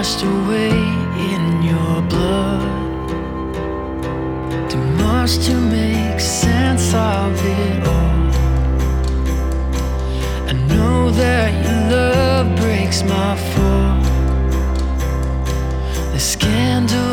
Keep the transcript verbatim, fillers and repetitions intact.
washed away in your blood. Too much to make sense of it all. I know that your love breaks my fall. The scandal